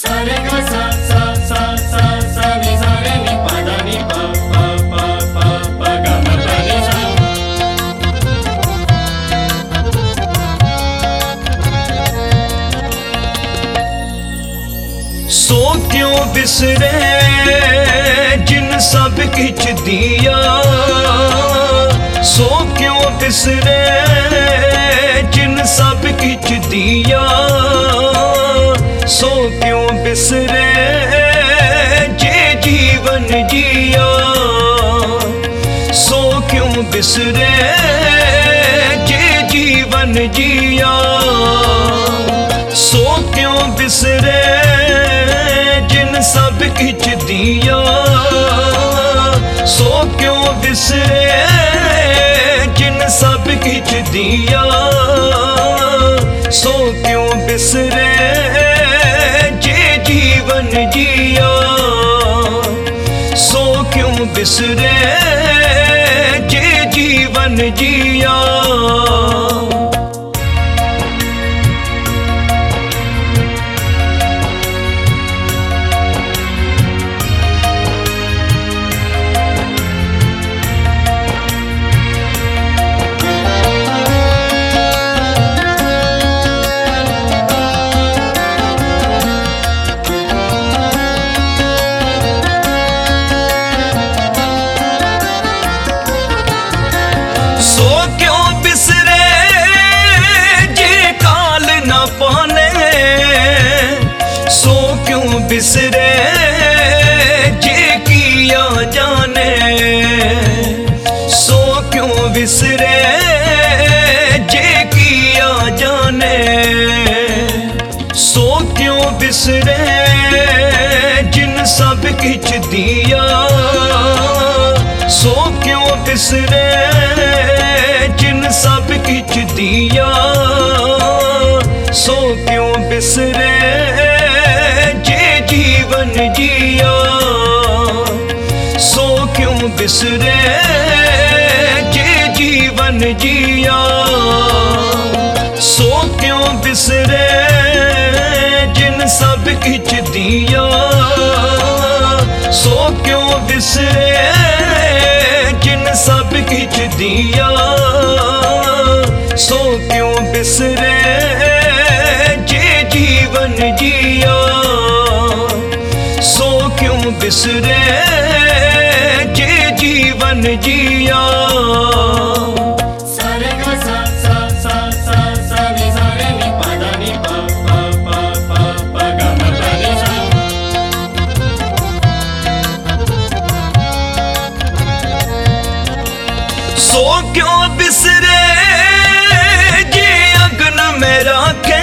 सारे गा सा सा सा सा सा नि सा रे नि पा दा नि पा पा पा पा पा गा मा पा नि सा। सो क्यों बिसरे जिन सब किछ दिया, सो क्यों बिसरे जिन सब किछ दिया, सो क्यों बिसरे जे जीवन जिया, सो क्यों बिसरे जे जीवन जिया, सो क्यों बिसरे जिन सब किछ दिया, सो क्यों बिसरे जिन सब किछ दिया, सो क्यों बिसरे जे जीवन जिया, सो क्यों बिसरे जे जीवन जिया। सो क्यों बिसरे जे काल न पाने, सो क्यों बिसरे जे किया जाने, सो क्यों बिसरे जे किया जाने, सो क्यों बिसरे जिन सब किछ दिया, सो क्यों बिसरे जिन सब किछ दिया, सो क्यों बिसरे जे जीवन जिया, सो क्यों बिसरे जे जीवन जिया, सो क्यों बिसरे जिन सब किछ दिया, सो क्यों बिसरे जिन सब किछ दिया, सो क्यों बिसरे जे जीवन जिया, सो क्यों बिसरे जे जीवन जिया। सारे गा सा सा सा सा सा नि सा रे नि पा दा नि पा पा पा पा पा गा मा पा नि सा। सो क्यों बिसरे जे अग्न में राखे,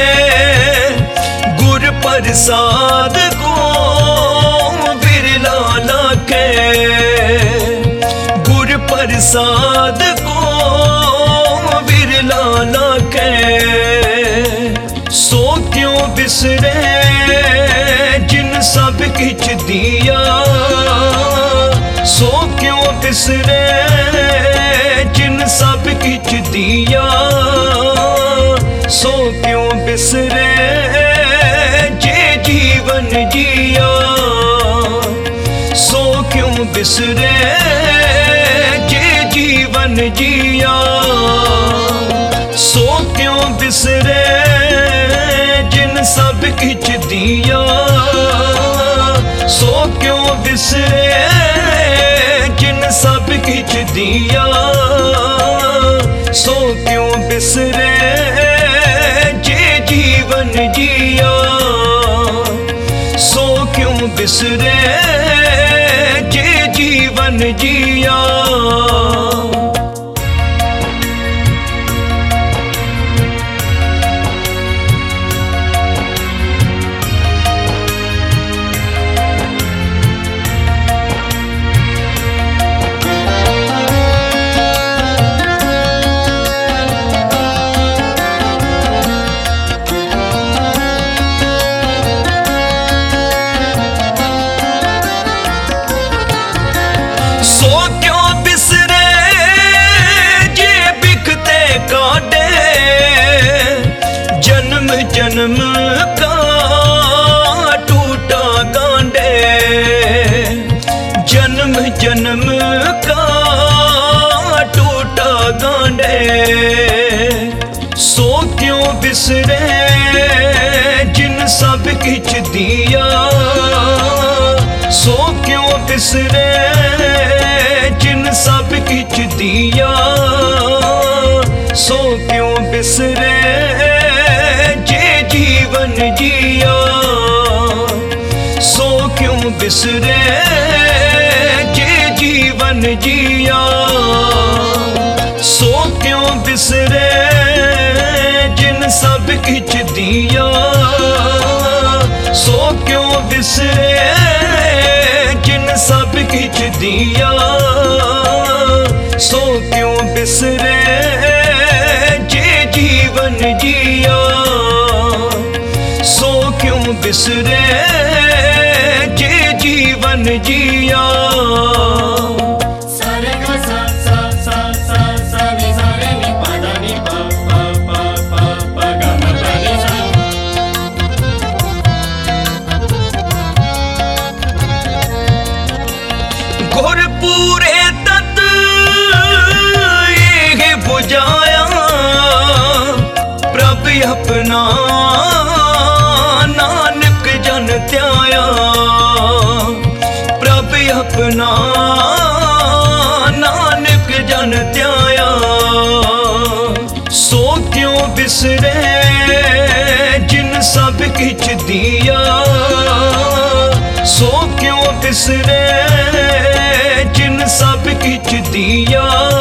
गुर प्रसाद को बिरला लाखे, गुर प्रसाद को बिरला लाखे, सो क्यों बिसरे जिन सब किछ दिया, सो क्यों बिसरे जिन सब किछ दिया, सो क्यों बिसरे जे जीवन जिया, सो क्यों बिसरे जे जीवन जिया, सो क्यों बिसरे जिन सब किछ दिया, सो क्यों बिसरे जिन सब किछ दिया, सो क्यों बिसरे जे जीवन जिया, सो क्यों बिसरे जे जीवन जिया। सो क्यों जन्म का टूटा गांडे, सो क्यों बिसरे जिन सब किछ दिया, सो क्यों बिसरे जिन सब किछ दिया, सो क्यों बिसरे जे जीवन जिया, सो क्यों बिसरे जे जीवन जिया, सो क्यों बिसरे जिन सब किछ दिया, सो क्यों बिसरे जिन सब किछ दिया, सो क्यों बिसरे जे जीवन जिया, सो क्यों बिसरे जे जीवन जिया। सारे गा सा सा सा सा सा नि सा रे नि पा दा नि पा पा पा पा पा गा मा पा नि सा। गुर पूरे तत ये बुझाया, प्रभ अपना नानक जन त्याया, प्रभ अपना नानक जन त्याया, सो क्यों बिसरे जिन सब किछ दिया, सो क्यों बिसरे जिन सब किछ दिया,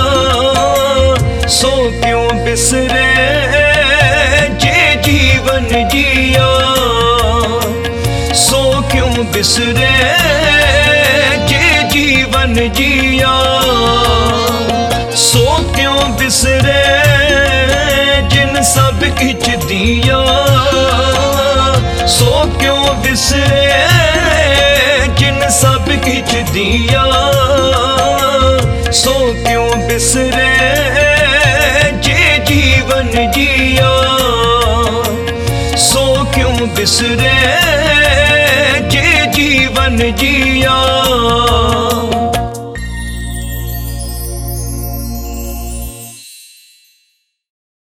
सो क्यों बिसरे जे जीवन जिया, सो क्यों बिसरे जे जीवन जिया, सो क्यों बिसरे जिन सब किछ दिया, सो क्यों बिसरे जिन सब किछ दिया, सो क्यों बिसरे जे जीवन जिया, सो क्यों बिसरे जे जीवन जिया।